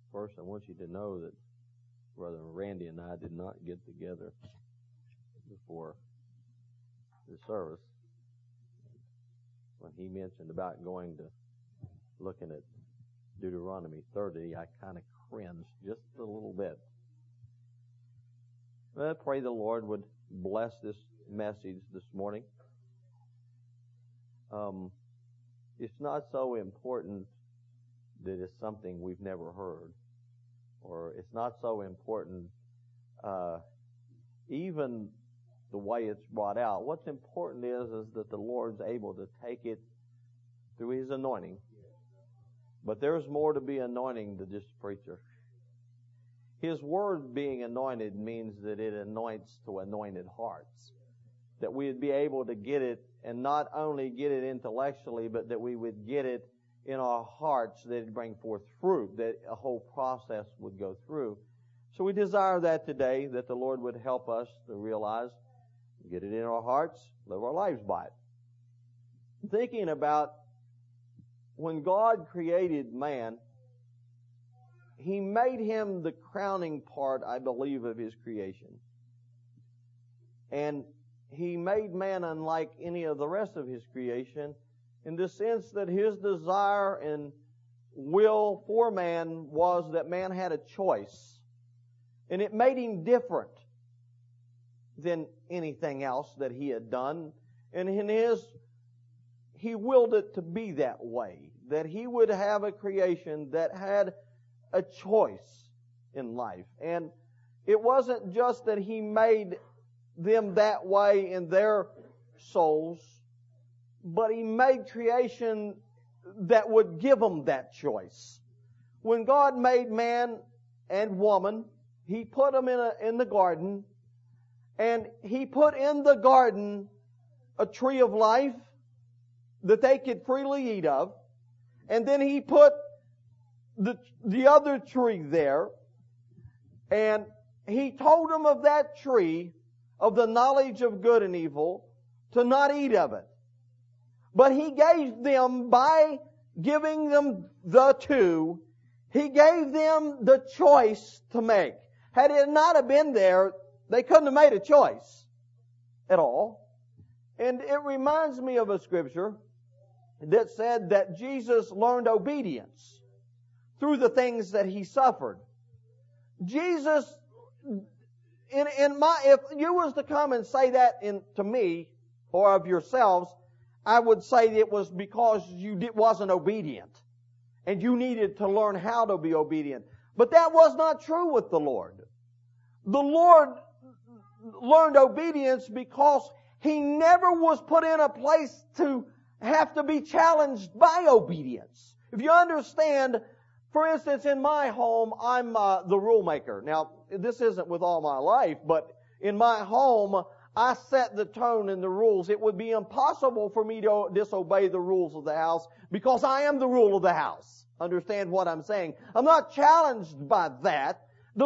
First, I want you to know that Brother Randy and I did not get together before the service. When he mentioned about going to looking at Deuteronomy 30, I kind of cringed just a little bit. I pray the Lord would bless this message this morning. It's not so important that it's something we've never heard, or it's not so important even the way it's brought out. What's important is that the Lord's able to take it through His anointing. But there's more to be anointing than just preacher. His word being anointed means that it anoints to anointed hearts. That we'd be able to get it, and not only get it intellectually, but that we would get it in our hearts, that it bring forth fruit, that a whole process would go through. So we desire that today, that the Lord would help us to realize, get it in our hearts, live our lives by it. Thinking about when God created man, He made him the crowning part, I believe, of His creation. And He made man unlike any of the rest of His creation in the sense that His desire and will for man was that man had a choice. And it made him different than anything else that he had done. And He willed it to be that way, that he would have a creation that had a choice in life. And it wasn't just that He made them that way in their souls, but He made creation that would give them that choice. When God made man and woman, He put them in the garden, and He put in the garden a tree of life that they could freely eat of, and then He put the other tree there, and He told them of that tree of the knowledge of good and evil to not eat of it. But He gave them, by giving them the two, He gave them the choice to make. Had it not have been there, they couldn't have made a choice at all. And it reminds me of a scripture that said that Jesus learned obedience through the things that He suffered. Jesus, if you was to come and say that to me or of yourselves, I would say it was because you wasn't obedient and you needed to learn how to be obedient. But that was not true with the Lord. The Lord learned obedience because He never was put in a place to have to be challenged by obedience. If you understand, for instance, in my home, I'm the rule maker. Now, this isn't with all my life, but in my home, I set the tone and the rules. It would be impossible for me to disobey the rules of the house because I am the rule of the house. Understand what I'm saying? I'm not challenged by that. The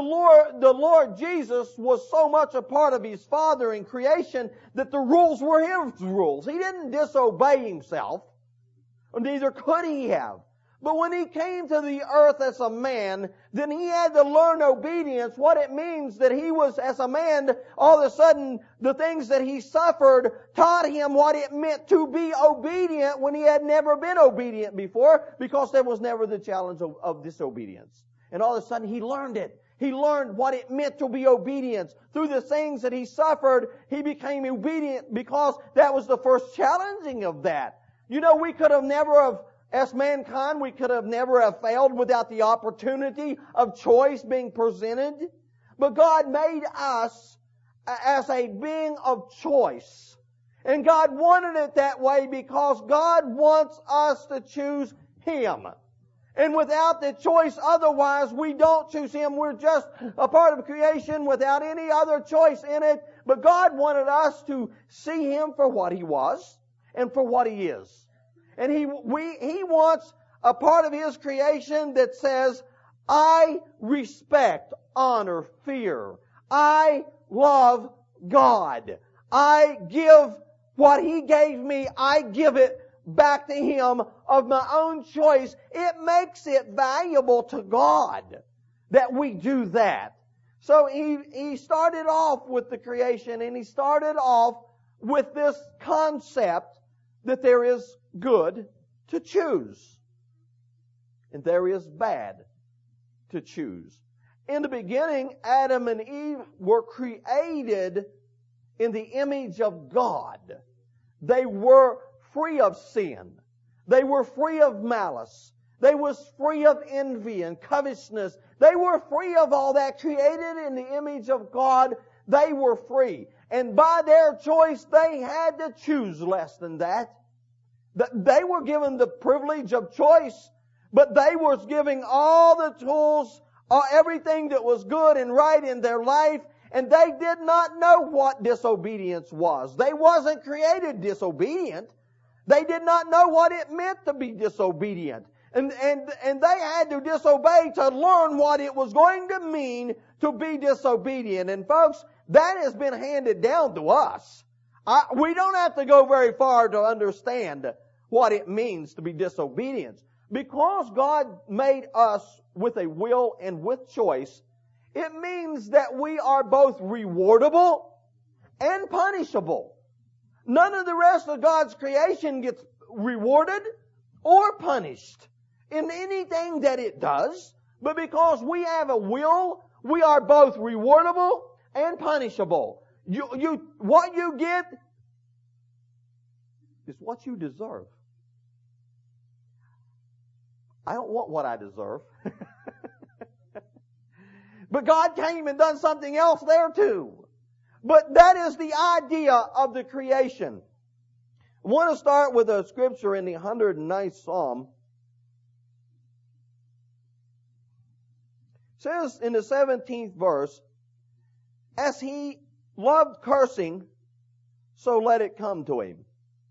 Lord Jesus was so much a part of His Father in creation that the rules were His rules. He didn't disobey Himself. Neither could He have. But when He came to the earth as a man, then He had to learn obedience, what it means that He was, as a man, all of a sudden, the things that He suffered taught Him what it meant to be obedient when He had never been obedient before, because there was never the challenge of disobedience. And all of a sudden, He learned it. He learned what it meant to be obedient. Through the things that He suffered, He became obedient because that was the first challenging of that. You know, we could have never as mankind, we could have never have failed without the opportunity of choice being presented. But God made us as a being of choice. And God wanted it that way because God wants us to choose Him. And without the choice otherwise, we don't choose Him. We're just a part of creation without any other choice in it. But God wanted us to see Him for what He was and for what He is. And He wants a part of His creation that says, I respect, honor, fear. I love God. I give what He gave me, I give it back to Him of my own choice. It makes it valuable to God. that we do that. So he started off with the creation, and he started off with this concept that there is good to choose, and there is bad to choose. In the beginning, Adam and Eve were created in the image of God. They were free of sin. They were free of malice. They was free of envy and covetousness. They were free of all that. Created in the image of God, they were free. And by their choice, they had to choose less than that. They were given the privilege of choice, but they were giving all the tools, everything that was good and right in their life, and they did not know what disobedience was. They wasn't created disobedient. They did not know what it meant to be disobedient. And they had to disobey to learn what it was going to mean to be disobedient. And folks, that has been handed down to us. We don't have to go very far to understand what it means to be disobedient. Because God made us with a will and with choice, it means that we are both rewardable and punishable. None of the rest of God's creation gets rewarded or punished in anything that it does. But because we have a will, we are both rewardable and punishable. What you get is what you deserve. I don't want what I deserve. But God came and done something else there too. But that is the idea of the creation. I want to start with a scripture in the 109th Psalm. It says in the 17th verse, as he loved cursing, so let it come to him.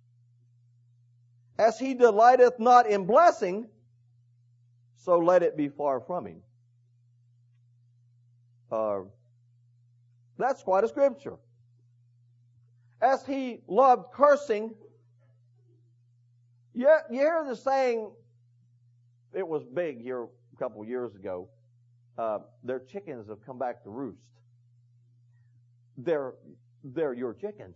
As he delighteth not in blessing, so let it be far from him. That's quite a scripture. As he loved cursing, you hear the saying, it was big here a couple of years ago, their chickens have come back to roost. They're your chickens.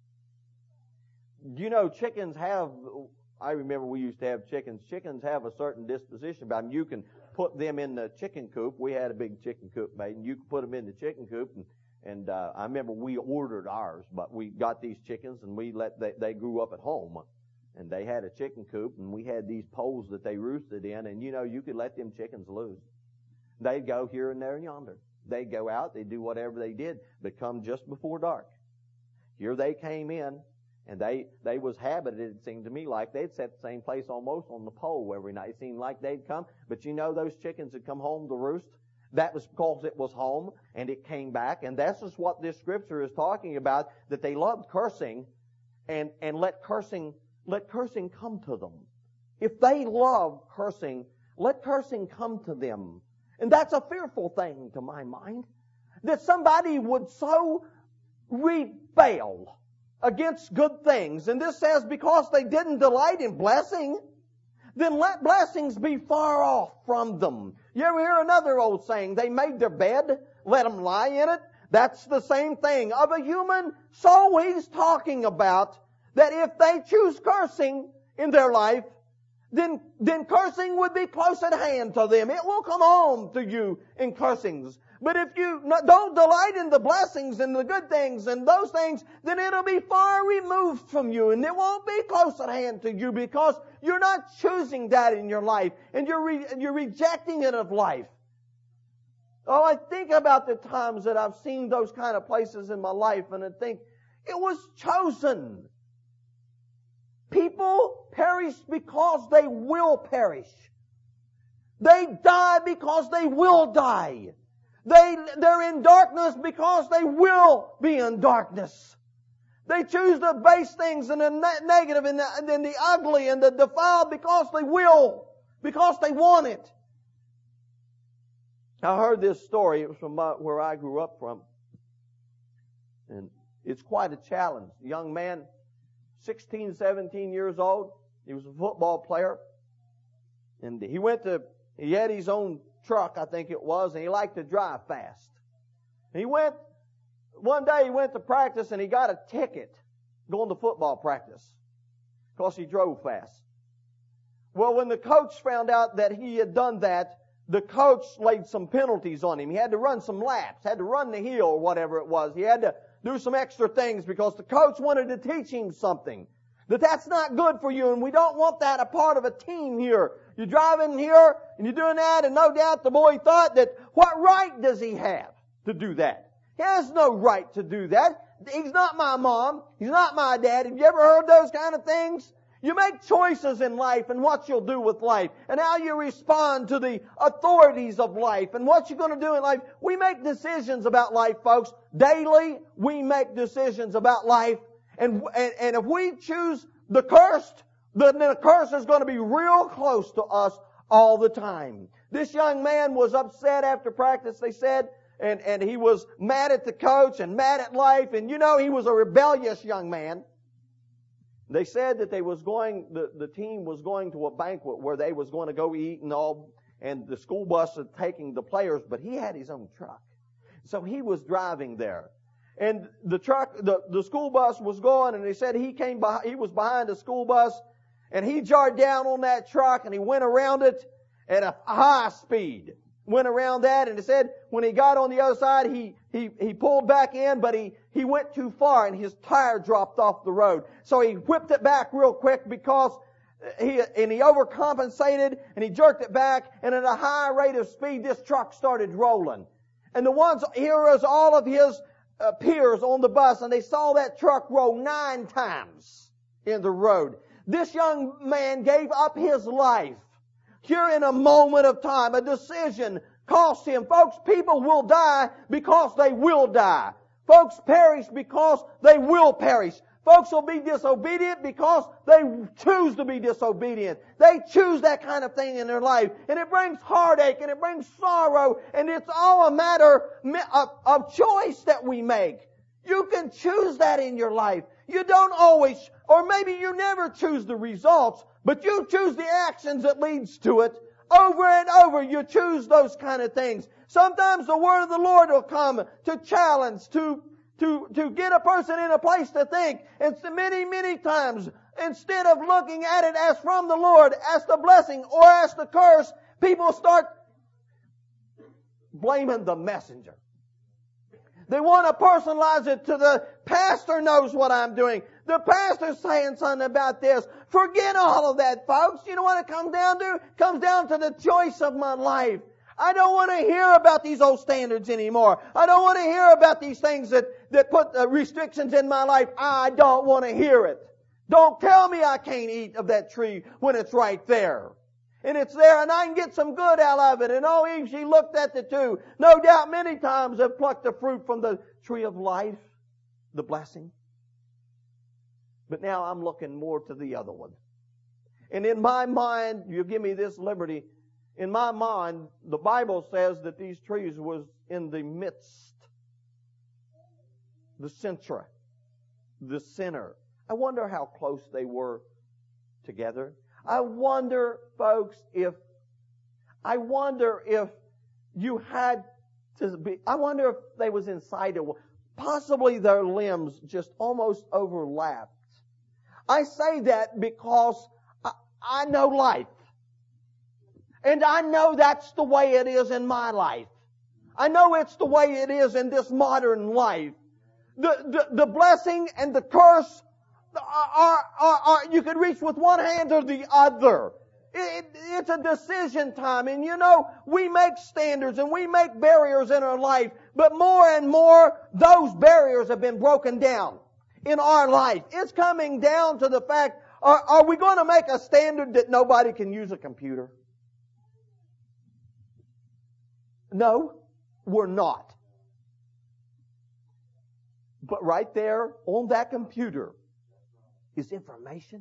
You know, chickens have, I remember we used to have chickens. Chickens have a certain disposition about them. You can put them in the chicken coop. We had a big chicken coop made, and you could put them in the chicken coop. And I remember we ordered ours, but we got these chickens, and they grew up at home. And they had a chicken coop, and we had these poles that they roosted in, and you know, you could let them chickens loose. They'd go here and there and yonder. They'd go out, they'd do whatever they did, but come just before dark. Here they came in, and they was habited, it seemed to me, like they'd set the same place almost on the pole every night. It seemed like they'd come, but you know those chickens had come home to roost? That was because it was home, and it came back, and that's just what this scripture is talking about, that they loved cursing, and let cursing come to them. If they love cursing, let cursing come to them. And that's a fearful thing to my mind, that somebody would so rebel against good things. And this says because they didn't delight in blessing, then let blessings be far off from them. You ever hear another old saying, they made their bed, let them lie in it? That's the same thing of a human soul he's talking about, that if they choose cursing in their life, then cursing would be close at hand to them. It will come home to you in cursings. But if you don't delight in the blessings and the good things and those things, then it'll be far removed from you, and it won't be close at hand to you because you're not choosing that in your life, and you're rejecting it of life. Oh, I think about the times that I've seen those kind of places in my life, and I think it was chosen. People perish because they will perish. They die because they will die. They're in darkness because they will be in darkness. They choose the base things and the negative and the ugly and the defiled because they will, because they want it. I heard this story. It was from where I grew up from. And it's quite a challenge. A young man, 16, 17 years old. He was a football player. And he had his own truck, I think it was, and he liked to drive fast. And one day he went to practice and he got a ticket going to football practice because he drove fast. Well, when the coach found out that he had done that, the coach laid some penalties on him. He had to run some laps, had to run the hill or whatever it was. He had to do some extra things because the coach wanted to teach him something. That's not good for you, and we don't want that a part of a team here. You're driving here, and you're doing that, and no doubt the boy thought that, what right does he have to do that? He has no right to do that. He's not my mom. He's not my dad. Have you ever heard those kind of things? You make choices in life and what you'll do with life and how you respond to the authorities of life and what you're going to do in life. We make decisions about life, folks. Daily, we make decisions about life. And if we choose the cursed, then the curse is going to be real close to us all the time. This young man was upset after practice, they said, and he was mad at the coach and mad at life. And you know, he was a rebellious young man. They said that the team was going to a banquet where they was going to go eat and all, and the school bus was taking the players, but he had his own truck. So he was driving there. And the school bus was going, and they said he was behind the school bus, and he jarred down on that truck, and he went around it at a high speed. Went around that, and it said when he got on the other side, he pulled back in, but he went too far, and his tire dropped off the road. So he whipped it back real quick because he overcompensated, and he jerked it back, and at a high rate of speed, this truck started rolling. And here was all of his peers on the bus, and they saw that truck roll 9 times in the road. This young man gave up his life. Here in a moment of time, a decision cost him. Folks, people will die because they will die. Folks perish because they will perish. Folks will be disobedient because they choose to be disobedient. They choose that kind of thing in their life. And it brings heartache and it brings sorrow. And it's all a matter of choice that we make. You can choose that in your life. You don't always, or maybe you never choose the results, but you choose the actions that leads to it. Over and over, you choose those kind of things. Sometimes the word of the Lord will come to challenge, to get a person in a place to think. And many, many times, instead of looking at it as from the Lord, as the blessing or as the curse, people start blaming the messenger. They want to personalize it to the pastor knows what I'm doing. The pastor's saying something about this. Forget all of that, folks. You know what it comes down to? It comes down to the choice of my life. I don't want to hear about these old standards anymore. I don't want to hear about these things that put restrictions in my life. I don't want to hear it. Don't tell me I can't eat of that tree when it's right there. And it's there, and I can get some good out of it. And Eve, she looked at the two. No doubt many times have plucked the fruit from the tree of life, the blessing. But now I'm looking more to the other one. And in my mind, you give me this liberty. In my mind, the Bible says that these trees was in the midst, the centra, the center. I wonder how close they were together. I wonder, folks, if you had to be, I wonder if they was inside of, possibly their limbs just almost overlapped. I say that because I know life. And I know that's the way it is in my life. I know it's the way it is in this modern life. The blessing and the curse are you could reach with one hand or the other. It's a decision time. And you know, we make standards and we make barriers in our life. But more and more, those barriers have been broken down in our life. It's coming down to the fact, are we going to make a standard that nobody can use a computer? No, we're not. But right there on that computer is information,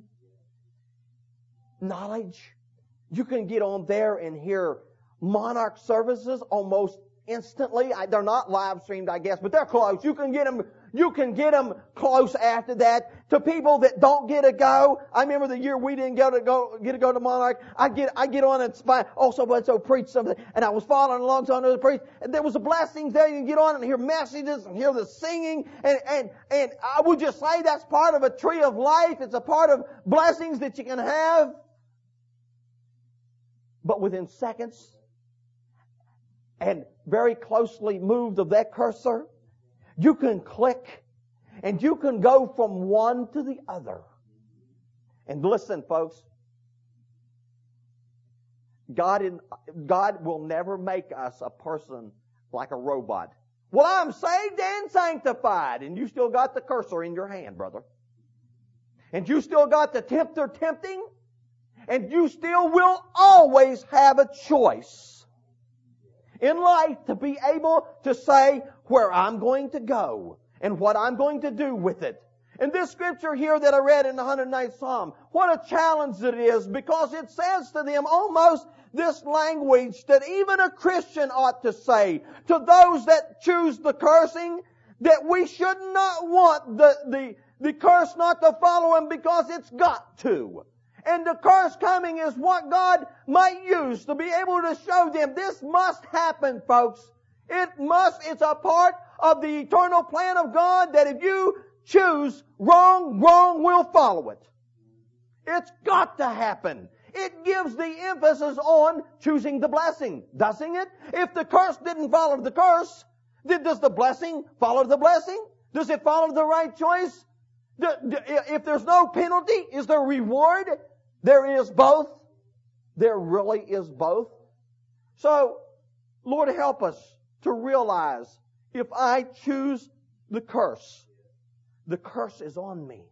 knowledge. You can get on there and hear monarch services almost instantly. They're not live streamed, I guess, but they're close. You can get them close after that. To people that don't get to go, I remember the year we didn't get to go to Monarch. I get on and so preach something, and I was following along to another preach, and there was a blessing there. You can get on and hear messages and hear the singing, and I would just say that's part of a tree of life. It's a part of blessings that you can have. But within seconds, and very closely moved of that cursor, you can click and you can go from one to the other. And listen, folks, God will never make us a person like a robot. Well, I'm saved and sanctified, and you still got the cursor in your hand, brother. And you still got the tempter tempting, and you still will always have a choice in life to be able to say where I'm going to go and what I'm going to do with it. And this scripture here that I read in the 109th Psalm, what a challenge it is, because it says to them almost this language that even a Christian ought to say to those that choose the cursing, that we should not want the curse not to follow him because it's got to. And the curse coming is what God might use to be able to show them this must happen, folks. It's a part of the eternal plan of God that if you choose wrong will follow it. It's got to happen. It gives the emphasis on choosing the blessing, doesn't it? If the curse didn't follow the curse, does the blessing follow the blessing? Does it follow the right choice? If there's no penalty, is there reward? There is both. There really is both. So, Lord, help us to realize if I choose the curse is on me.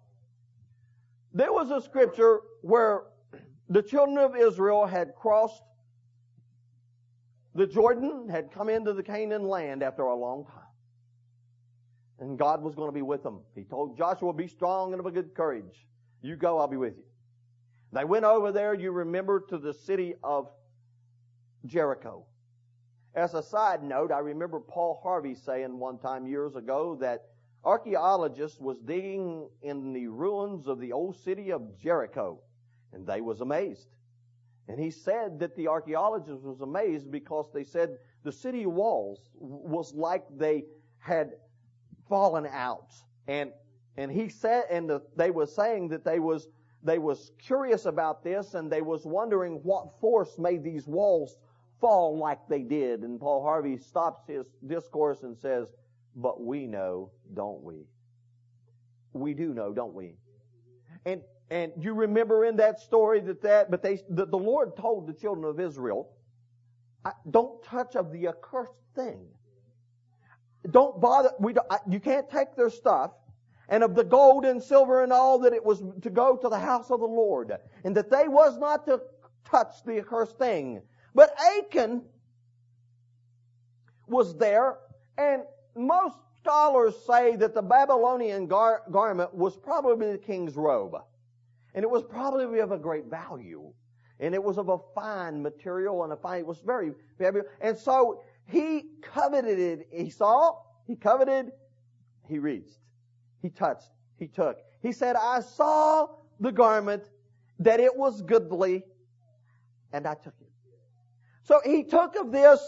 There was a scripture where the children of Israel had crossed the Jordan, had come into the Canaan land after a long time. And God was going to be with them. He told Joshua, be strong and of a good courage. You go, I'll be with you. They went over there, you remember, to the city of Jericho. As a side note, I remember Paul Harvey saying one time years ago that archaeologists was digging in the ruins of the old city of Jericho, and they was amazed. And he said that the archaeologists was amazed because they said the city walls was like they had fallen out. And he said, they was saying that they was curious about this, and they was wondering what force made these walls fall like they did. And Paul Harvey stops his discourse and says, but we know, don't we? We do know, don't we? And you remember in that story that the Lord told the children of Israel, don't touch of the accursed thing. Don't bother. You can't take their stuff. And of the gold and silver and all, that it was to go to the house of the Lord. And that they was not to touch the accursed thing. But Achan was there, and most scholars say that the Babylonian garment was probably the king's robe. And it was probably of a great value. And it was of a fine material and it was very valuable. And so he coveted it. He saw, he coveted, he reached. He touched, he took. He said, I saw the garment, that it was goodly, and I took it. So he took of this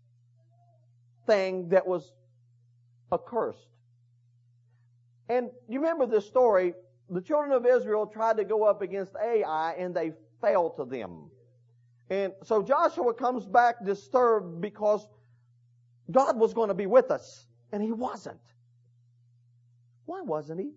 thing that was accursed. And you remember this story, the children of Israel tried to go up against Ai, and they fell to them. And so Joshua comes back disturbed because God was going to be with us, and he wasn't. Why wasn't he?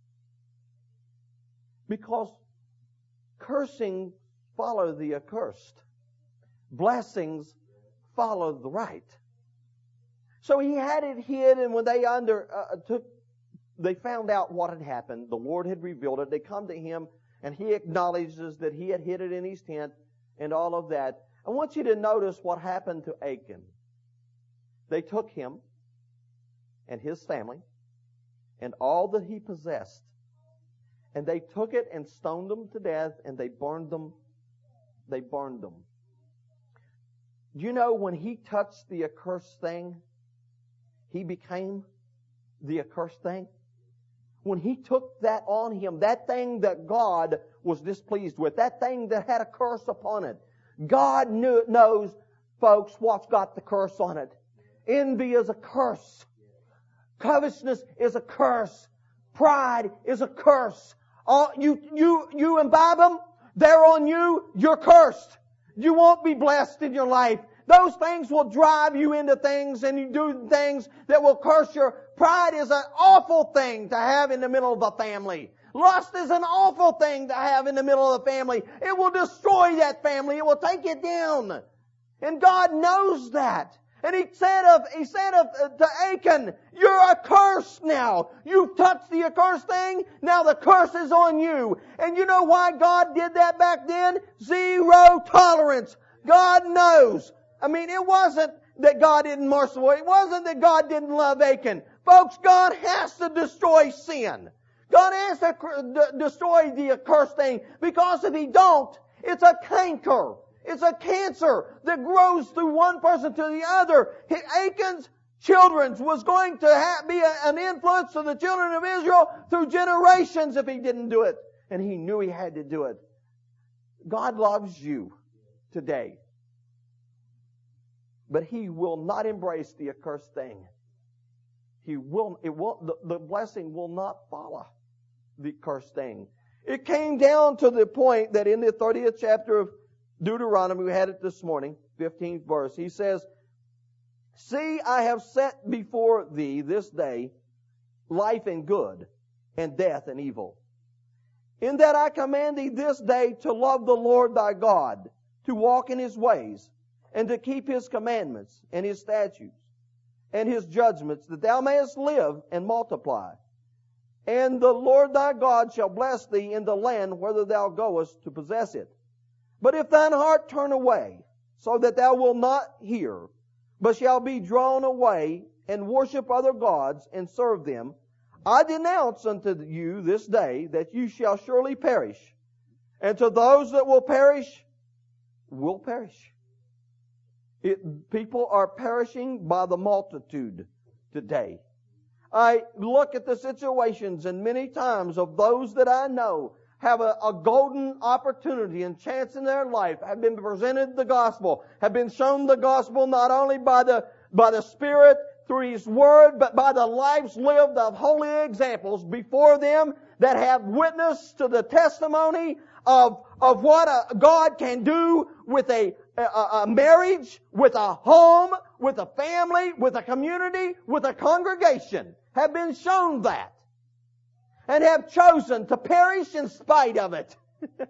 Because cursing follow the accursed. Blessings follow the right. So he had it hid, and when they they found out what had happened. The Lord had revealed it. They come to him, and he acknowledges that he had hid it in his tent and all of that. I want you to notice what happened to Achan. They took him and his family and all that he possessed, and they took it and stoned them to death, and they burned them. They burned them. Do you know when he touched the accursed thing, he became the accursed thing? When he took that on him, that thing that God was displeased with, that thing that had a curse upon it, God knows, folks, what's got the curse on it. Envy is a curse. Covetousness is a curse. Pride is a curse. You imbibe them, they're on you, you're cursed. You won't be blessed in your life. Those things will drive you into things and you do things that will curse your... Pride is an awful thing to have in the middle of a family. Lust is an awful thing to have in the middle of the family. It will destroy that family. It will take it down. And God knows that. And He said to Achan, you're accursed now. You've touched the accursed thing. Now the curse is on you. And you know why God did that back then? Zero tolerance. God knows. I mean, it wasn't that God isn't merciful. It wasn't that God didn't love Achan. Folks, God has to destroy sin. God has to destroy the accursed thing, because if He don't, it's a canker. It's a cancer that grows through one person to the other. Achan's children was going to be an influence to the children of Israel through generations if he didn't do it. And he knew he had to do it. God loves you today. But He will not embrace the accursed thing. The blessing will not follow the accursed thing. It came down to the point that in the 30th chapter of Deuteronomy, we had it this morning, 15th verse, he says, see, I have set before thee this day life and good, and death and evil. In that I command thee this day to love the Lord thy God, to walk in His ways, and to keep His commandments, and His statutes, and His judgments, that thou mayest live and multiply. And the Lord thy God shall bless thee in the land whither thou goest to possess it. But if thine heart turn away, so that thou wilt not hear, but shall be drawn away, and worship other gods, and serve them, I denounce unto you this day that you shall surely perish. And to those that will perish, people are perishing by the multitude today. I look at the situations, and many times of those that I know have a golden opportunity and chance in their life, have been presented the gospel, have been shown the gospel not only by the Spirit through His Word, but by the lives lived of holy examples before them that have witnessed to the testimony of what God can do with a marriage, with a home, with a family, with a community, with a congregation, have been shown that. And have chosen to perish in spite of it.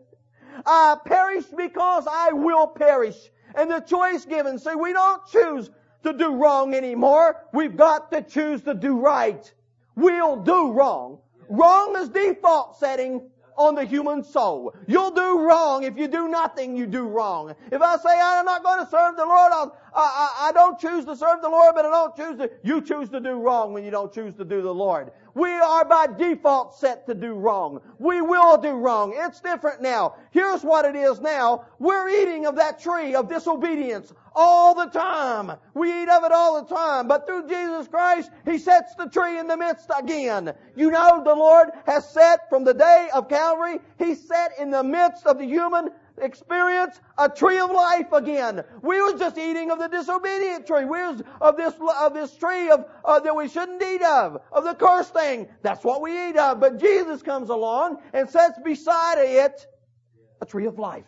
I perish because I will perish. And the choice given. See, we don't choose to do wrong anymore. We've got to choose to do right. We'll do wrong. Wrong is default setting on the human soul. You'll do wrong. If you do nothing, you do wrong. If I say I'm not going to serve the Lord, I don't choose to serve the Lord, but you choose to do wrong when you don't choose to do the Lord. We are by default set to do wrong. We will do wrong. It's different now. Here's what it is now. We're eating of that tree of disobedience all the time. We eat of it all the time. But through Jesus Christ, He sets the tree in the midst again. You know, the Lord has set from the day of Calvary, He set in the midst of the human experience a tree of life again. We was just eating of the disobedient tree. We was of this tree that we shouldn't eat of the cursed thing. That's what we eat of. But Jesus comes along and sets beside it a tree of life.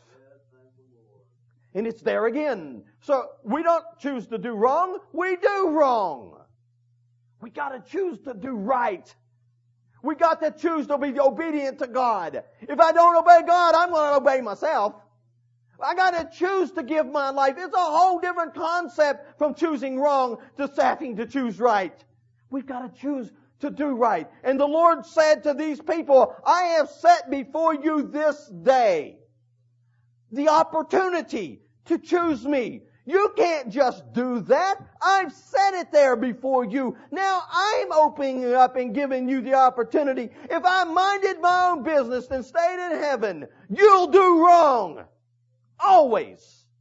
And it's there again. So we don't choose to do wrong. We do wrong. We got to choose to do right. We got to choose to be obedient to God. If I don't obey God, I'm going to obey myself. I got to choose to give my life. It's a whole different concept from choosing wrong to having to choose right. We've got to choose to do right. And the Lord said to these people, I have set before you this day the opportunity to choose me. You can't just do that. I've set it there before you. Now I'm opening it up and giving you the opportunity. If I minded my own business and stayed in heaven, you'll do wrong. Always.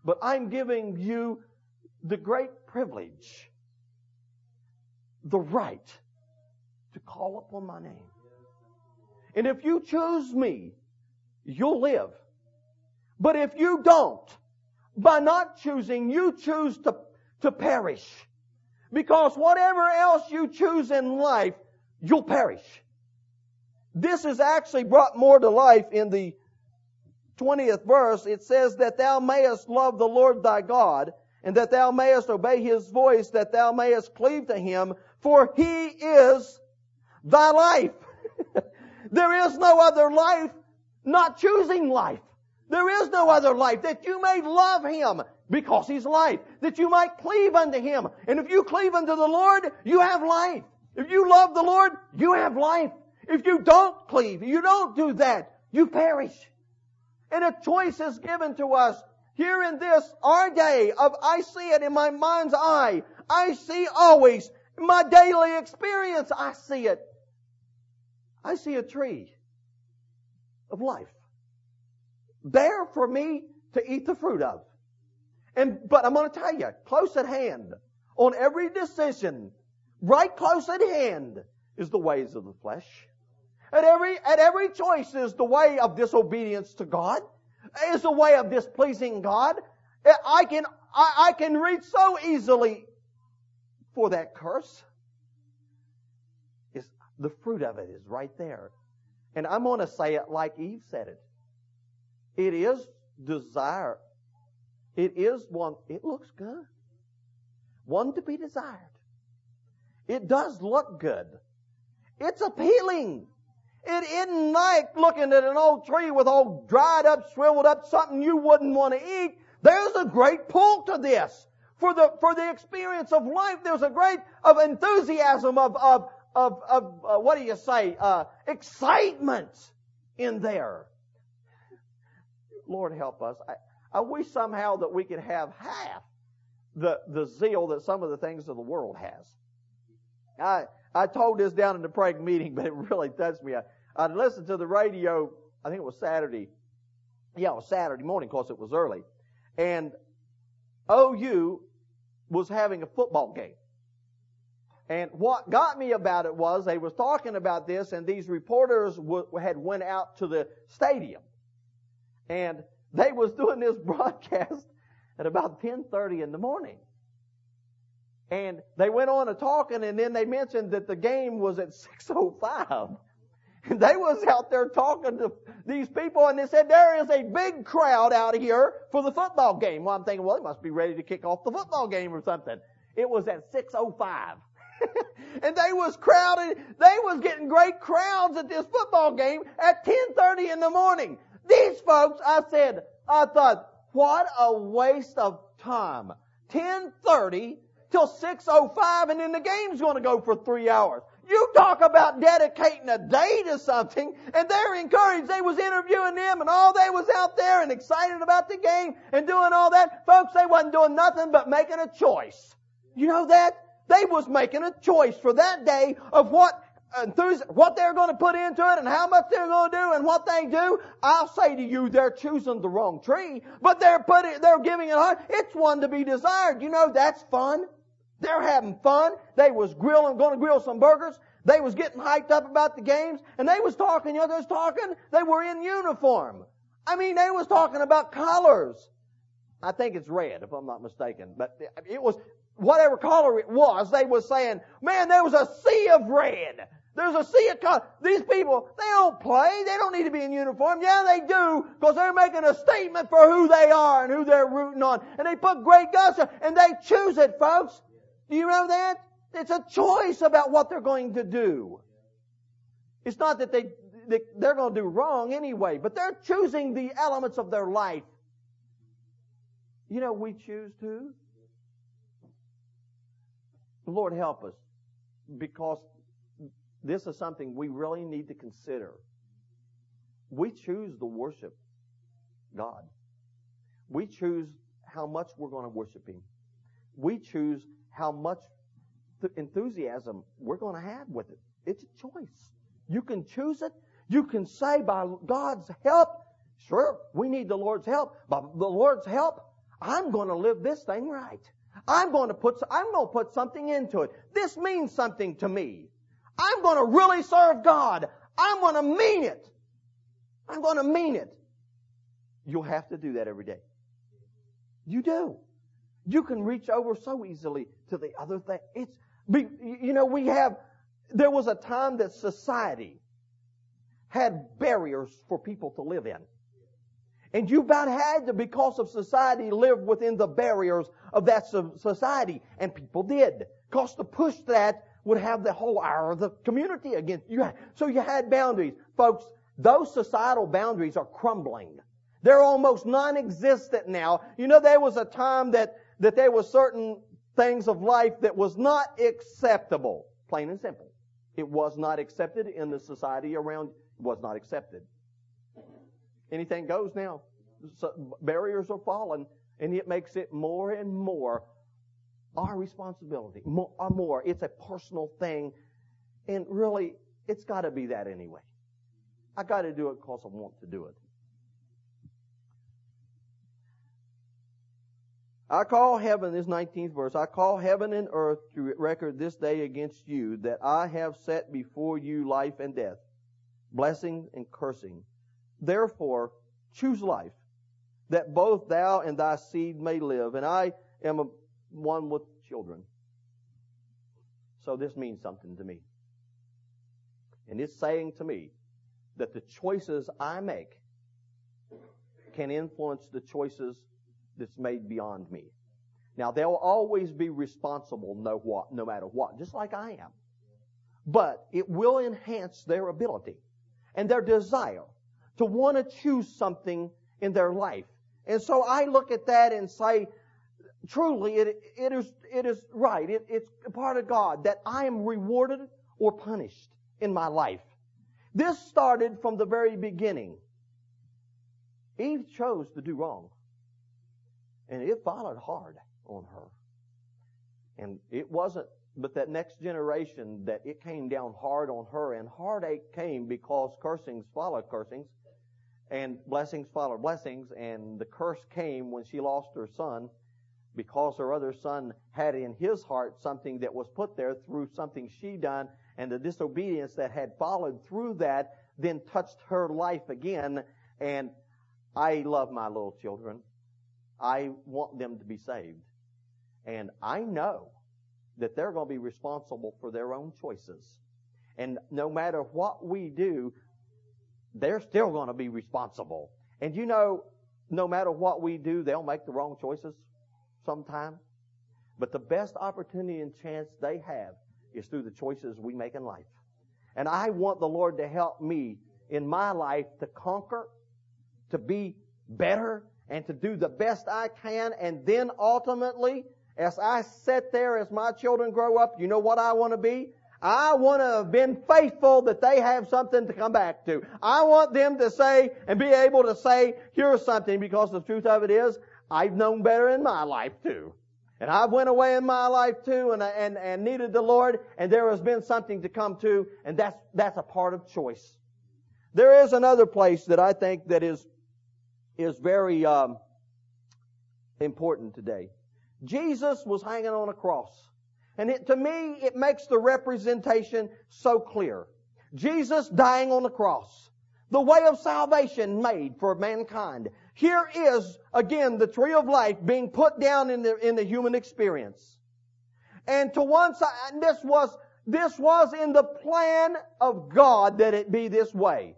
But I'm giving you the great privilege, the right to call upon my name. And if you choose me, you'll live. But if you don't, by not choosing, you choose to perish. Because whatever else you choose in life, you'll perish. This is actually brought more to life in the 20th verse. It says that thou mayest love the Lord thy God, and that thou mayest obey His voice, that thou mayest cleave to Him, for He is thy life. There is no other life not choosing life. There is no other life, that you may love Him because He's life, that you might cleave unto Him. And if you cleave unto the Lord, you have life. If you love the Lord, you have life. If you don't cleave, you don't do that, you perish. And a choice is given to us here in this, our day of I see it in my mind's eye. I see always, in my daily experience, I see it. I see a tree of life there for me to eat the fruit of. But I'm going to tell you, close at hand, on every decision, right close at hand, is the ways of the flesh. At every choice is the way of disobedience to God, is the way of displeasing God. I can reach so easily for that curse. The fruit of it is right there. And I'm going to say it like Eve said it. It is desire. It is one, it looks good. One to be desired. It does look good. It's appealing. It isn't like looking at an old tree with all dried up, shriveled up, something you wouldn't want to eat. There's a great pull to this. For the experience of life, there's a great of enthusiasm, of what do you say, excitement in there. Lord help us. I wish somehow that we could have half the zeal that some of the things of the world has. I told this down in the Prague meeting, but it really touched me. I listened to the radio, I think it was Saturday. Yeah, it was Saturday morning because it was early. And OU was having a football game. And what got me about it was they was talking about this, and these reporters had went out to the stadium. And they was doing this broadcast at about 10:30 in the morning. And they went on to talking, and then they mentioned that the game was at 6:05. And they was out there talking to these people, and they said, there is a big crowd out here for the football game. Well, I'm thinking, well, they must be ready to kick off the football game or something. It was at 6:05. And they was crowded. They was getting great crowds at this football game at 10:30 in the morning. These folks, I thought, what a waste of time. 10:30 till 6:05, and then the game's going to go for 3 hours. You talk about dedicating a day to something, and they're encouraged. They was interviewing them, and all they was out there and excited about the game and doing all that. Folks, they wasn't doing nothing but making a choice. You know that? They was making a choice for that day of what they're going to put into it and how much they're going to do and what they do. I'll say to you, they're choosing the wrong tree, but they're giving it hard. It's one to be desired. You know, that's fun. They're having fun. They was going to grill some burgers. They was getting hyped up about the games, and they was talking, they were in uniform. I mean, they was talking about colors. I think it's red, if I'm not mistaken, but it was whatever color it was. They was saying, man, there was a sea of red. There's a sea of color. These people, they don't play. They don't need to be in uniform. Yeah, they do, because they're making a statement for who they are and who they're rooting on. And they put great guts, and they choose it, folks. Do you know that? It's a choice about what they're going to do. It's not that they're going to do wrong anyway, but they're choosing the elements of their life. You know, we choose to. Lord help us, because this is something we really need to consider. We choose to worship God. We choose how much we're going to worship Him. We choose how much enthusiasm we're going to have with it. It's a choice. You can choose it. You can say, by God's help, sure, we need the Lord's help. By the Lord's help, I'm going to live this thing right. I'm going to put something into it. This means something to me. I'm going to really serve God. I'm going to mean it. I'm going to mean it. You'll have to do that every day. You do. You can reach over so easily to the other thing. There was a time that society had barriers for people to live in. And you about had to, because of society, live within the barriers of that society. And people did. Because to push that would have the whole hour of the community against you. So you had boundaries. Folks, those societal boundaries are crumbling. They're almost non-existent now. There was a time that there were certain things of life that was not acceptable. Plain and simple. It was not accepted in the society around. It was not accepted. Anything goes now. So barriers are falling, and it makes it more and more our responsibility. More. It's a personal thing, and really, it's got to be that anyway. I got to do it because I want to do it. I call heaven, this 19th verse, I call heaven and earth to record this day against you, that I have set before you life and death, blessing and cursing. Therefore, choose life, that both thou and thy seed may live. And I am one with children. So this means something to me. And it's saying to me that the choices I make can influence the choices that's made beyond me. Now, they'll always be responsible no matter what, just like I am. But it will enhance their ability and their desire to want to choose something in their life. And so I look at that and say, truly, it is right. It's a part of God that I am rewarded or punished in my life. This started from the very beginning. Eve chose to do wrong. And it followed hard on her. And it wasn't but that next generation that it came down hard on her, and heartache came because cursings followed cursings, and blessings followed blessings, and the curse came when she lost her son because her other son had in his heart something that was put there through something she done, and the disobedience that had followed through that then touched her life again. And I love my little children. I want them to be saved. And I know that they're going to be responsible for their own choices. And no matter what we do, they're still going to be responsible. And no matter what we do, they'll make the wrong choices sometime. But the best opportunity and chance they have is through the choices we make in life. And I want the Lord to help me in my life to conquer, to be better, and to do the best I can. And then ultimately, as I sit there, as my children grow up, you know what I want to be? I want to have been faithful that they have something to come back to. I want them to say and be able to say, here's something, because the truth of it is, I've known better in my life too. And I've went away in my life too and needed the Lord, and there has been something to come to, and that's a part of choice. There is another place that I think that is very important today. Jesus was hanging on a cross. And to me, it makes the representation so clear. Jesus dying on the cross. The way of salvation made for mankind. Here is, again, the tree of life being put down in the human experience. And to one side, this was in the plan of God that it be this way.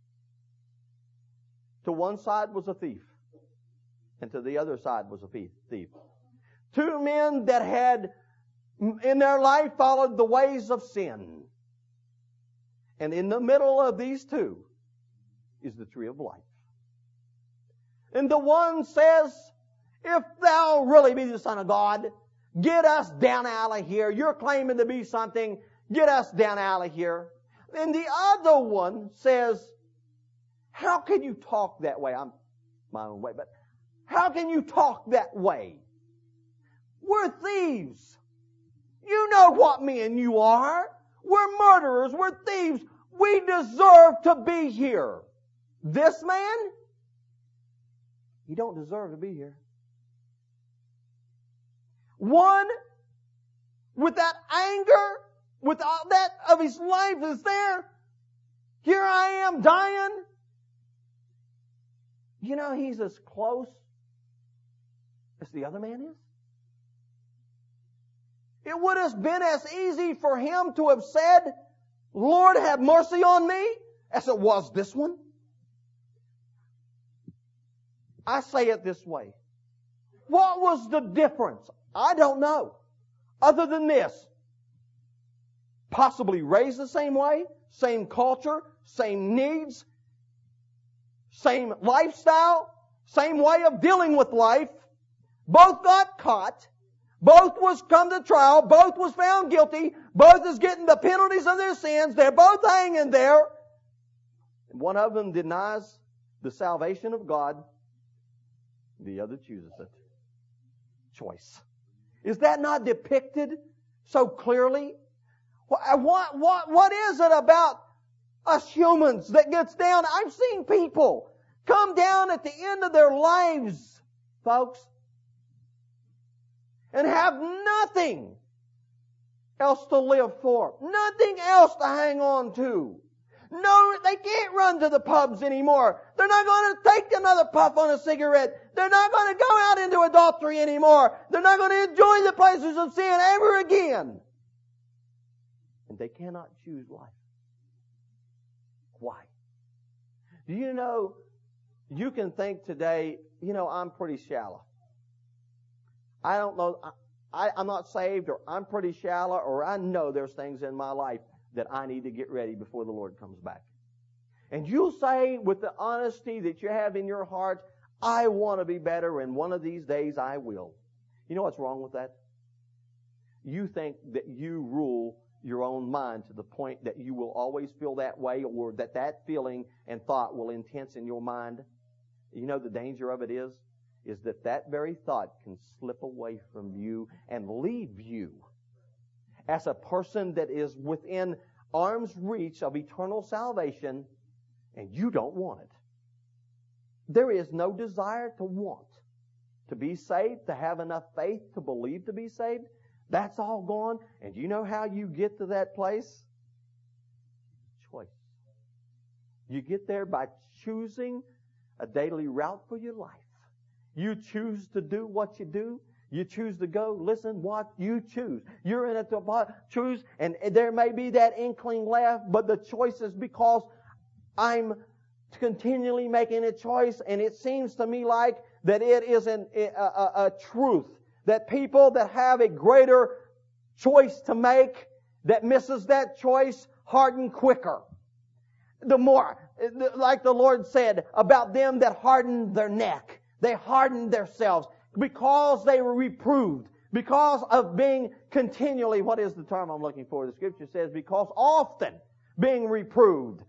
To one side was a thief, and to the other side was a thief. Two men that had in their life followed the ways of sin. And in the middle of these two is the tree of life. And the one says, if thou really be the Son of God, get us down out of here. You're claiming to be something. Get us down out of here. And the other one says, how can you talk that way? I'm my own way, but how can you talk that way? We're thieves. You know what me and you are. We're murderers. We're thieves. We deserve to be here. This man, he don't deserve to be here. One with that anger, with all that of his life is there. Here I am dying. You know, he's as close as the other man is. It would have been as easy for him to have said, Lord, have mercy on me, as it was this one. I say it this way. What was the difference? I don't know. Other than this, possibly raised the same way, same culture, same needs, same lifestyle, same way of dealing with life. Both got caught. Both was come to trial. Both was found guilty. Both is getting the penalties of their sins. They're both hanging there. And one of them denies the salvation of God. The other chooses it. Choice. Is that not depicted so clearly? What is it about us humans that gets down? I've seen people come down at the end of their lives, folks, and have nothing else to live for. Nothing else to hang on to. No, they can't run to the pubs anymore. They're not going to take another puff on a cigarette. They're not going to go out into adultery anymore. They're not going to enjoy the pleasures of sin ever again. And they cannot choose life. Why? Do you know, you can think today, I'm pretty shallow. I don't know, I'm not saved, or I'm pretty shallow, or I know there's things in my life that I need to get ready before the Lord comes back. And you'll say with the honesty that you have in your heart, I want to be better, and one of these days I will. You know what's wrong with that? You think that you rule your own mind to the point that you will always feel that way, or that feeling and thought will intense in your mind. You know the danger of it is that very thought can slip away from you and leave you as a person that is within arm's reach of eternal salvation, and you don't want it. There is no desire to want to be saved, to have enough faith to believe to be saved. That's all gone. And you know how you get to that place? Choice. You get there by choosing a daily route for your life. You choose to do what you do. You choose to go. Listen, what you choose. You're in it to choose, and there may be that inkling left, but the choice is because I'm continually making a choice, and it seems to me like that it is a truth that people that have a greater choice to make, that misses that choice, harden quicker. The more, like the Lord said about them that hardened their neck, they hardened themselves because they were reproved, because of being continually, what is the term I'm looking for? The Scripture says because often being reproved,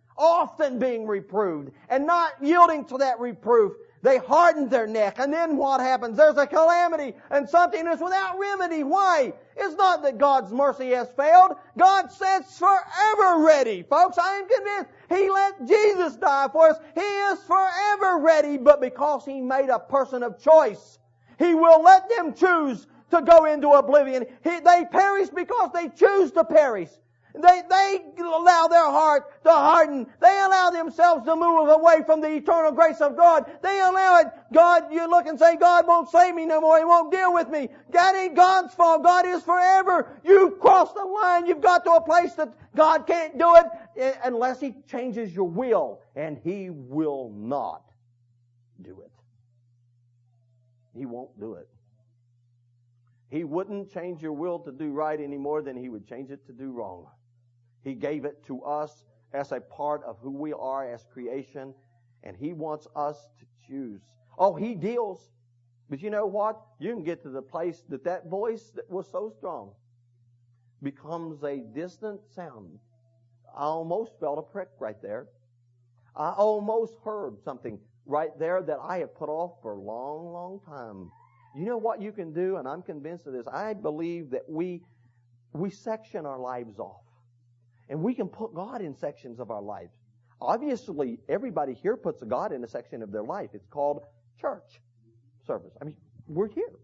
and not yielding to that reproof. They hardened their neck, and then what happens? There's a calamity, and something is without remedy. Why? It's not that God's mercy has failed. God sits forever ready. Folks, I am convinced He let Jesus die for us. He is forever ready, but because He made a person of choice, He will let them choose to go into oblivion. They perish because they choose to perish. They allow their heart to harden. They allow themselves to move away from the eternal grace of God. They allow it. God, you look and say, God won't save me no more. He won't deal with me. That ain't God's fault. God is forever. You've crossed the line. You've got to a place that God can't do it unless He changes your will. And He will not do it. He won't do it. He wouldn't change your will to do right any more than He would change it to do wrong. He gave it to us as a part of who we are as creation, and He wants us to choose. Oh, He deals. But you know what? You can get to the place that voice that was so strong becomes a distant sound. I almost felt a prick right there. I almost heard something right there that I have put off for a long, long time. You know what you can do, and I'm convinced of this. I believe that we section our lives off. And we can put God in sections of our lives. Obviously, everybody here puts a God in a section of their life. It's called church service. I mean, we're here.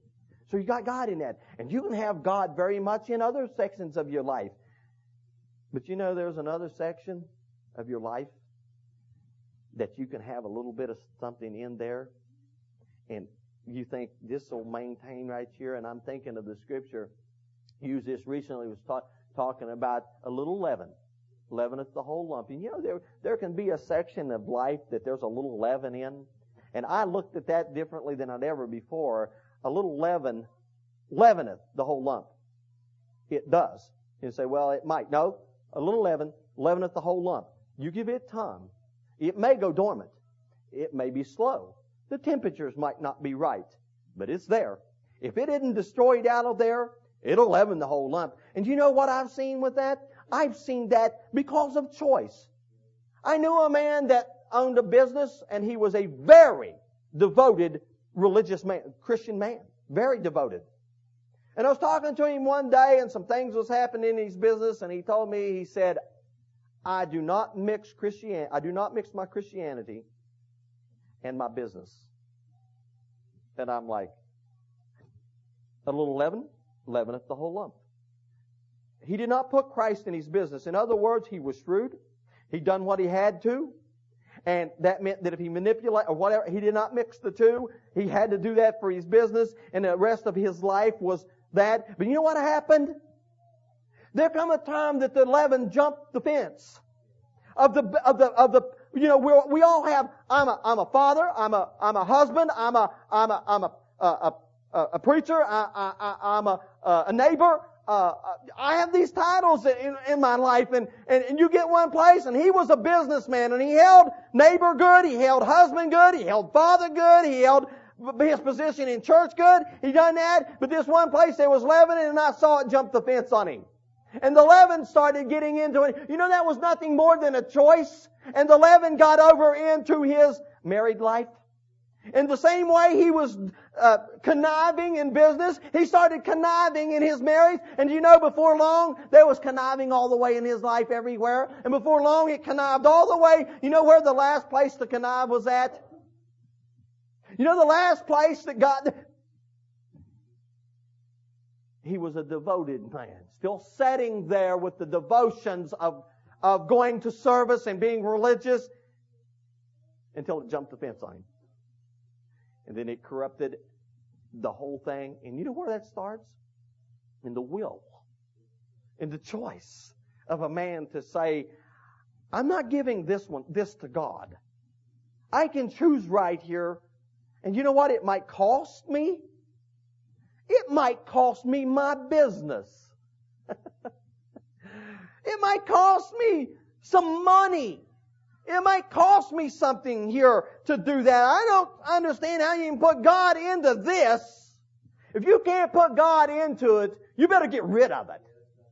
So you got God in that. And you can have God very much in other sections of your life. But you know there's another section of your life that you can have a little bit of something in there. And you think this will maintain right here. And I'm thinking of the scripture. Used this recently. Was talking about a little leaven. Leaveneth the whole lump. And you know there can be a section of life that there's a little leaven in. And I looked at that differently than I'd ever before. A little leaven leaveneth the whole lump. It does. You say, well, it might. No, a little leaven leaveneth the whole lump. You give it time. It may go dormant. It may be slow. The temperatures might not be right, but it's there. If it isn't destroyed out of there, it'll leaven the whole lump. And you know what I've seen with that? I've seen that because of choice. I knew a man that owned a business, and he was a very devoted religious man, Christian man, very devoted. And I was talking to him one day, and some things was happening in his business, and he told me, he said, I do not mix my Christianity and my business. And I'm like, a little leaven leaveneth the whole lump. He did not put Christ in his business. In other words, he was shrewd. He done what he had to. And that meant that if he manipulated or whatever, he did not mix the two. He had to do that for his business, and the rest of his life was that. But you know what happened? There come a time that the leaven jumped the fence of the. You know, we all have. I'm a father. I'm a husband. I'm a preacher. I'm a neighbor. I have these titles in my life, and you get one place, and he was a businessman, and he held neighbor good, he held husband good, he held father good, he held his position in church good. He done that, but this one place there was leaven, and I saw it jump the fence on him. And the leaven started getting into it. You know, that was nothing more than a choice. And the leaven got over into his married life. In the same way he was conniving in business, he started conniving in his marriage. And you know, before long, there was conniving all the way in his life everywhere. And before long, it connived all the way. You know where the last place to connive was at? You know the last place that God... He was a devoted man, still sitting there with the devotions of going to service and being religious until it jumped the fence on him. And then it corrupted the whole thing. And you know where that starts? In the will. In the choice of a man to say, I'm not giving this to God. I can choose right here. And you know what it might cost me? It might cost me my business. It might cost me some money. It might cost me something here to do that. I don't understand how you can put God into this. If you can't put God into it, you better get rid of it.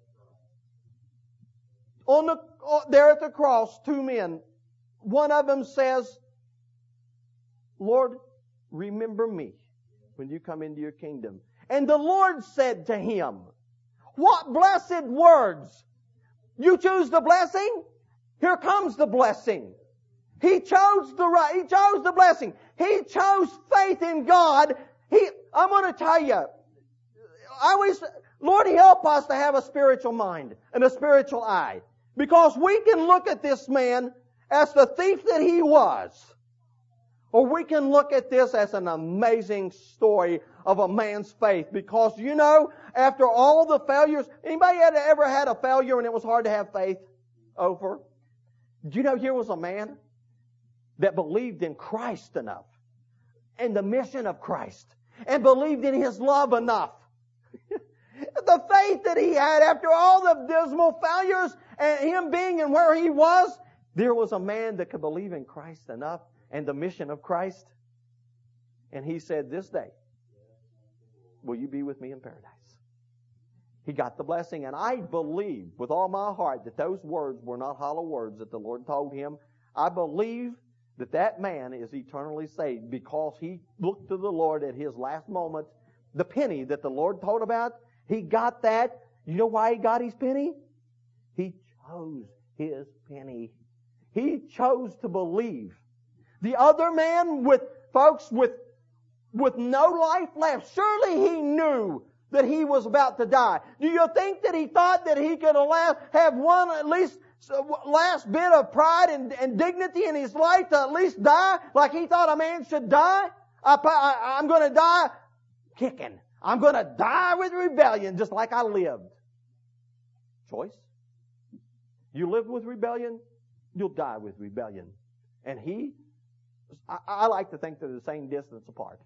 There at the cross, two men. One of them says, Lord, remember me when you come into your kingdom. And the Lord said to him, what blessed words! You choose the blessing? Here comes the blessing. He chose the blessing. He chose faith in God. I'm going to tell you, Lord, help us to have a spiritual mind and a spiritual eye. Because we can look at this man as the thief that he was. Or we can look at this as an amazing story of a man's faith. Because, you know, after all the failures, anybody ever had a failure and it was hard to have faith over? Do you know here was a man that believed in Christ enough and the mission of Christ and believed in His love enough. The faith that he had after all the dismal failures and him being in where he was, there was a man that could believe in Christ enough and the mission of Christ. And he said, this day, will you be with me in paradise? He got the blessing, and I believe with all my heart that those words were not hollow words that the Lord told him. I believe that that man is eternally saved because he looked to the Lord at his last moment. The penny that the Lord told about, he got that. You know why he got his penny? He chose his penny. He chose to believe. The other man with with no life left. Surely he knew that he was about to die. Do you think that he thought that he could have one at least last bit of pride and dignity in his life to at least die like he thought a man should die? I'm going to die kicking. I'm going to die with rebellion just like I lived. Choice. You live with rebellion, you'll die with rebellion. And I like to think they're the same distance apart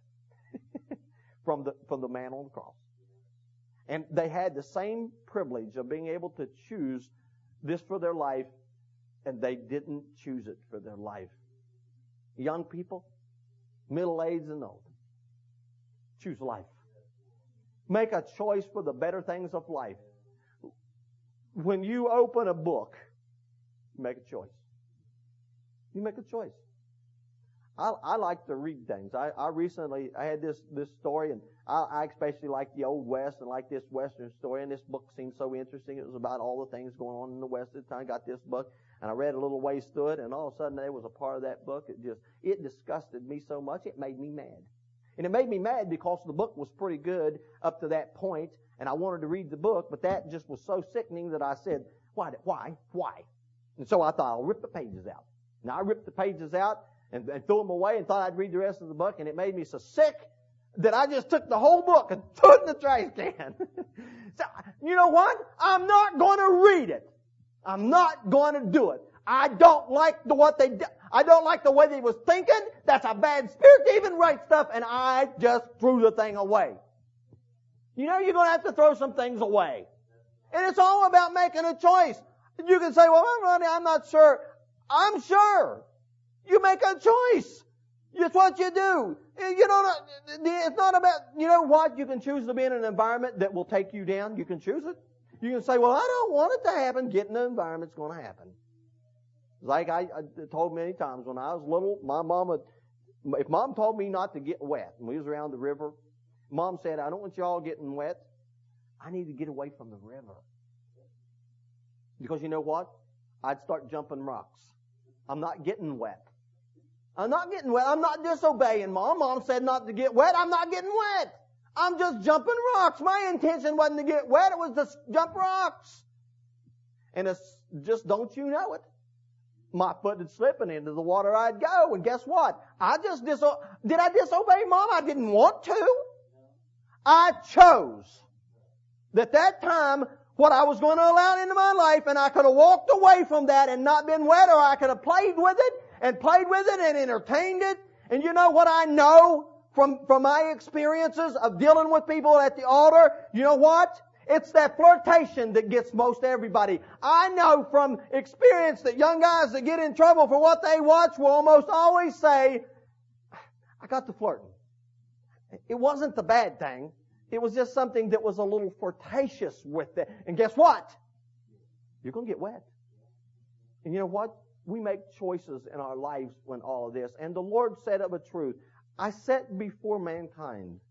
from the man on the cross. And they had the same privilege of being able to choose this for their life, and they didn't choose it for their life. Young people, middle-aged and old, choose life. Make a choice for the better things of life. When you open a book, you make a choice. You make a choice. I like to read things. I had this story, and I especially like the Old West and like this Western story, and this book seemed so interesting. It was about all the things going on in the West at the time. I got this book, and I read a little ways through it, and all of a sudden there was a part of that book. It disgusted me so much, it made me mad. And it made me mad because the book was pretty good up to that point, and I wanted to read the book, but that just was so sickening that I said, why? And so I thought, I'll rip the pages out. Now I ripped the pages out and threw them away and thought I'd read the rest of the book, and it made me so sick that I just took the whole book and threw it in the trash can. So, you know what? I'm not going to read it. I'm not going to do it. I don't like what they did. I don't like the way they was thinking. That's a bad spirit to even write stuff, and I just threw the thing away. You know, you're going to have to throw some things away. And it's all about making a choice. You can say, well, I'm not sure. I'm sure. You make a choice. It's what you do. It's not about, you know what? You can choose to be in an environment that will take you down. You can choose it. You can say, well, I don't want it to happen. Get in the environment, it's going to happen. Like I told many times when I was little, if Mom told me not to get wet, and we was around the river, Mom said, I don't want you all getting wet. I need to get away from the river. Because you know what? I'd start jumping rocks. I'm not getting wet. I'm not getting wet. I'm not disobeying Mom. Mom said not to get wet. I'm not getting wet. I'm just jumping rocks. My intention wasn't to get wet. It was to jump rocks. And it's just, don't you know it? My foot had slipping into the water, I'd go. And guess what? Did I disobey Mom? I didn't want to. I chose that time what I was going to allow into my life, and I could have walked away from that and not been wet, or I could have played with it and entertained it. And you know what I know from my experiences of dealing with people at the altar? You know what? It's that flirtation that gets most everybody. I know from experience that young guys that get in trouble for what they watch will almost always say, I got to flirting. It wasn't the bad thing. It was just something that was a little flirtatious with it. And guess what? You're going to get wet. And you know what? We make choices in our lives when all of this. And the Lord said of a truth, I set before mankind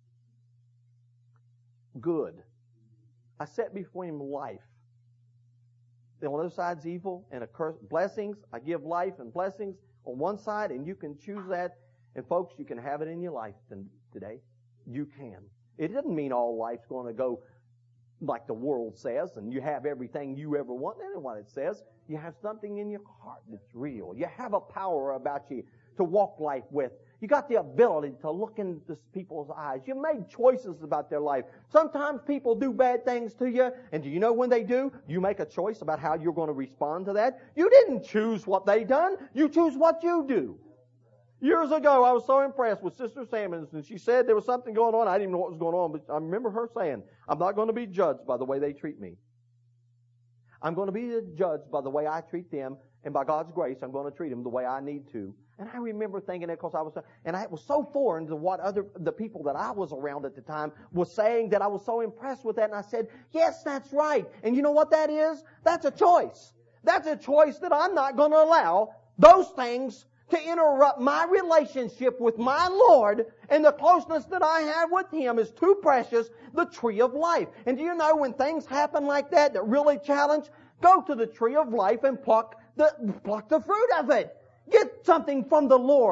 good. I set before him life. On the other side's evil and blessings. I give life and blessings on one side, and you can choose that. And folks, you can have it in your life today. You can. It doesn't mean all life's going to go like the world says, and you have everything you ever want. That isn't what it says. You have something in your heart that's real. You have a power about you to walk life with. You got the ability to look into people's eyes. You made choices about their life. Sometimes people do bad things to you, and do you know when they do? You make a choice about how you're going to respond to that. You didn't choose what they done. You choose what you do. Years ago, I was so impressed with Sister Sammons, and she said there was something going on. I didn't even know what was going on, but I remember her saying, I'm not going to be judged by the way they treat me. I'm going to be judged by the way I treat them, and by God's grace, I'm going to treat them the way I need to. And I remember thinking that because it was so foreign to what the people that I was around at the time was saying that I was so impressed with that. And I said, yes, that's right. And you know what that is? That's a choice. That's a choice that I'm not going to allow those things to interrupt my relationship with my Lord, and the closeness that I have with Him is too precious, the tree of life. And do you know when things happen like that really challenge, go to the tree of life and pluck the fruit of it. Get something from the Lord.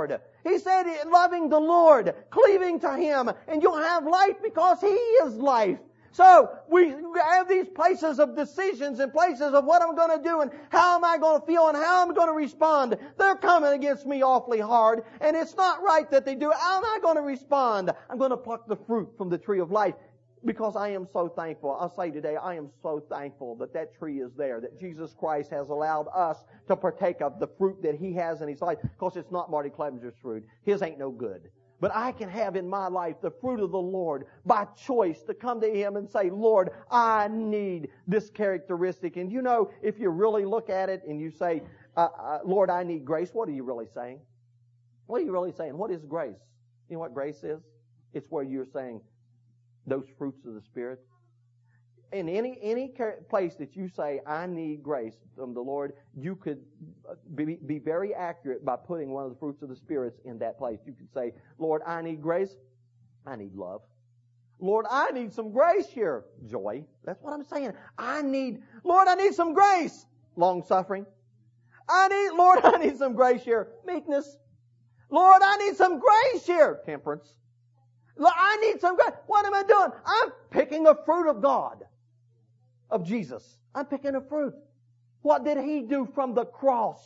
He said loving the Lord, cleaving to Him, and you'll have life because He is life. So we have these places of decisions and places of what I'm going to do and how am I going to feel and how I'm going to respond. They're coming against me awfully hard, and it's not right that they do. How am I going to respond? I'm going to pluck the fruit from the tree of life because I am so thankful. I'll say today, I am so thankful that that tree is there, that Jesus Christ has allowed us to partake of the fruit that He has in His life, because it's not Marty Clevenger's fruit. His ain't no good. But I can have in my life the fruit of the Lord by choice to come to Him and say, Lord, I need this characteristic. And you know, if you really look at it and you say, Lord, I need grace, what are you really saying? What are you really saying? What is grace? You know what grace is? It's where you're saying those fruits of the Spirit. In any place that you say, I need grace from the Lord, you could be very accurate by putting one of the fruits of the Spirits in that place. You could say, Lord, I need grace. I need love. Lord, I need some grace here. Joy. That's what I'm saying. Lord, I need some grace. Long-suffering. Lord, I need some grace here. Meekness. Lord, I need some grace here. Temperance. Lord, I need some grace. What am I doing? I'm picking a fruit of God. Of Jesus. I'm picking a fruit. What did He do from the cross?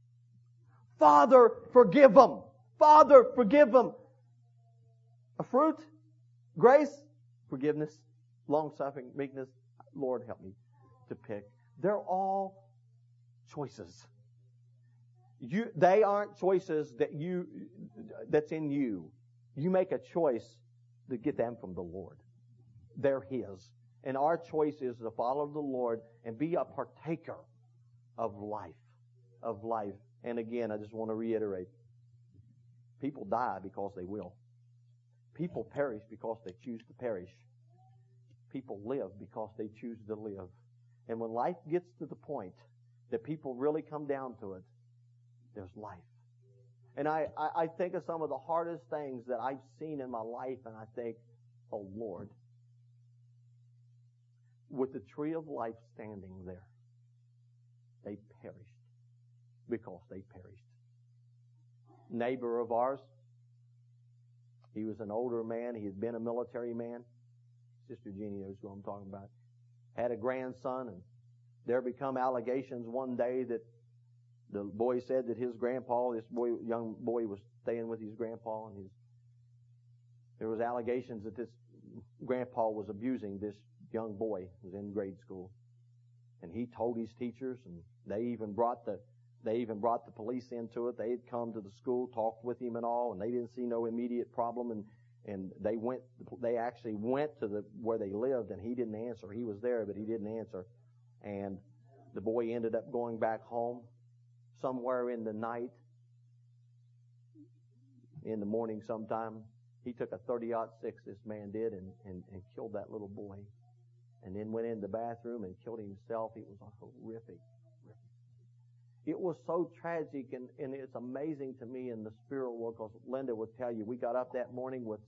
Father, forgive them. Father, forgive them. A fruit, grace, forgiveness, long-suffering, meekness. Lord, help me to pick. They're all choices. They aren't choices that's in you. You make a choice to get them from the Lord. They're His. And our choice is to follow the Lord and be a partaker of life. Of life. And again, I just want to reiterate. People die because they will. People perish because they choose to perish. People live because they choose to live. And when life gets to the point that people really come down to it, there's life. And I think of some of the hardest things that I've seen in my life, and I think, oh Lord, with the tree of life standing there, they perished because they perished. Neighbor of ours, he was an older man. He had been a military man. Sister Jeannie knows who I'm talking about. Had a grandson, and there become allegations one day that the boy said that his grandpa, young boy was staying with his grandpa, and there was allegations that this grandpa was abusing this young boy who was in grade school. And he told his teachers, and they even brought the police into it. They had come to the school, talked with him and all, and they didn't see no immediate problem, and they actually went to where they lived, and he didn't answer. He was there, but he didn't answer. And the boy ended up going back home somewhere in the night, in the morning sometime. He took a 30-06, this man did, and killed that little boy. And then went in the bathroom and killed himself. It was horrific. It was so tragic, and it's amazing to me in the spiritual world, because Linda would tell you, we got up that morning with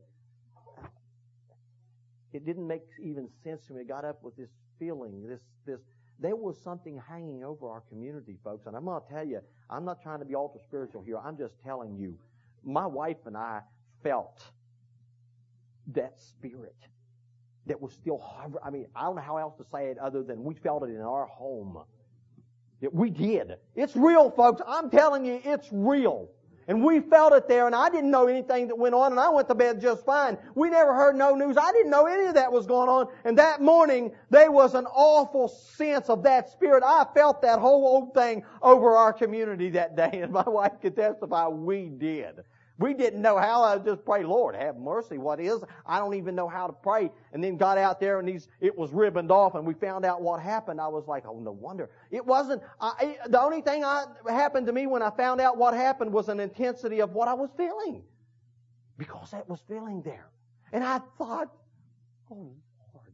it didn't make even sense to me. I got up with this feeling, there was something hanging over our community, folks. And I'm going to tell you, I'm not trying to be ultra spiritual here. I'm just telling you, my wife and I felt that spirit that was still hovering. I mean, I don't know how else to say it other than we felt it in our home. We did. It's real, folks. I'm telling you, it's real. And we felt it there, and I didn't know anything that went on, and I went to bed just fine. We never heard no news. I didn't know any of that was going on. And that morning, there was an awful sense of that spirit. I felt that whole old thing over our community that day, and my wife could testify we did. We didn't know how. I just pray, Lord, have mercy. What is? I don't even know how to pray. And then got out there and it was ribboned off, and we found out what happened. I was like, oh, no wonder. It wasn't, the only thing happened to me when I found out what happened was an intensity of what I was feeling. Because that was feeling there. And I thought, oh, Lord.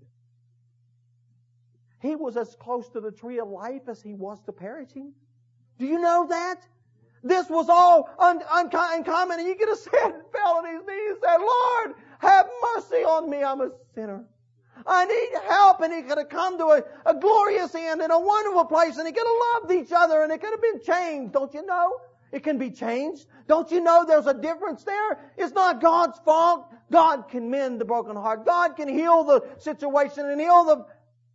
He was as close to the tree of life as he was to perishing. Do you know that? This was all uncommon, and he could have fell on his knees and said, Lord, have mercy on me, I'm a sinner. I need help, and he could have come to a glorious end in a wonderful place, and he could have loved each other, and it could have been changed, don't you know? It can be changed. Don't you know there's a difference there? It's not God's fault. God can mend the broken heart. God can heal the situation and heal the...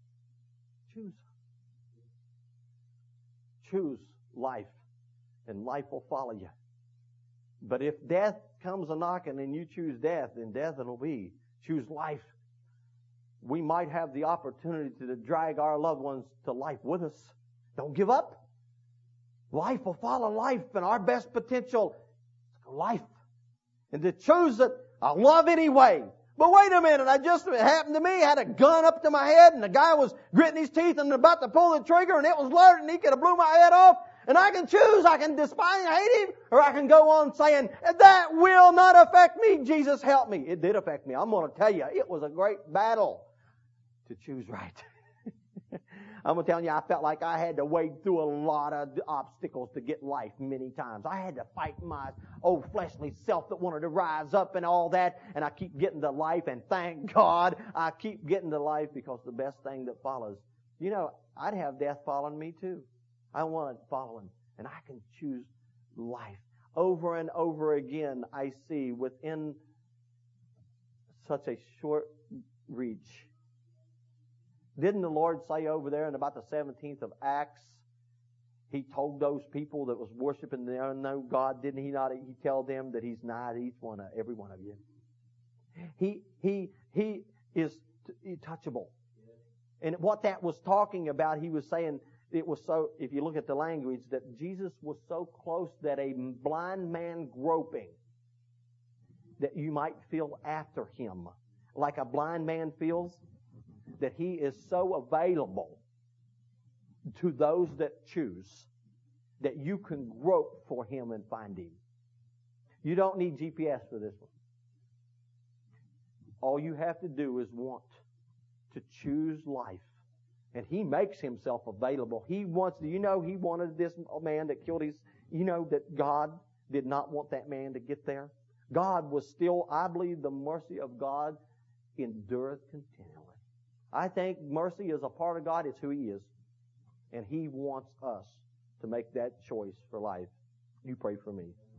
Choose life, and life will follow you. But if death comes a-knocking and you choose death, then death it'll be. Choose life. We might have the opportunity to drag our loved ones to life with us. Don't give up. Life will follow life, and our best potential is life. And to choose it, I love anyway. But wait a minute, it happened to me. I had a gun up to my head, and the guy was gritting his teeth and about to pull the trigger, and it was loaded, and he could have blew my head off. And I can choose. I can despise and hate him, or I can go on saying, that will not affect me. Jesus, help me. It did affect me. I'm going to tell you, it was a great battle to choose right. I'm going to tell you, I felt like I had to wade through a lot of obstacles to get life many times. I had to fight my old fleshly self that wanted to rise up and all that, and I keep getting to life, and thank God I keep getting to life, because the best thing that follows, I'd have death following me too. I want it following, and I can choose life. Over and over again, I see within such a short reach. Didn't the Lord say over there in about the 17th of Acts, He told those people that was worshiping the unknown God, didn't He not? He tell them that He's nigh to every one of you. He is touchable. And what that was talking about, He was saying, it was so, if you look at the language, that Jesus was so close that a blind man groping, that you might feel after Him like a blind man feels, that He is so available to those that choose that you can grope for Him and find Him. You don't need GPS for this one. All you have to do is want to choose life. And He makes Himself available. He wanted this man that killed that God did not want that man to get there. God was still, I believe the mercy of God endureth continually. I think mercy is a part of God. It's who He is. And He wants us to make that choice for life. You pray for me.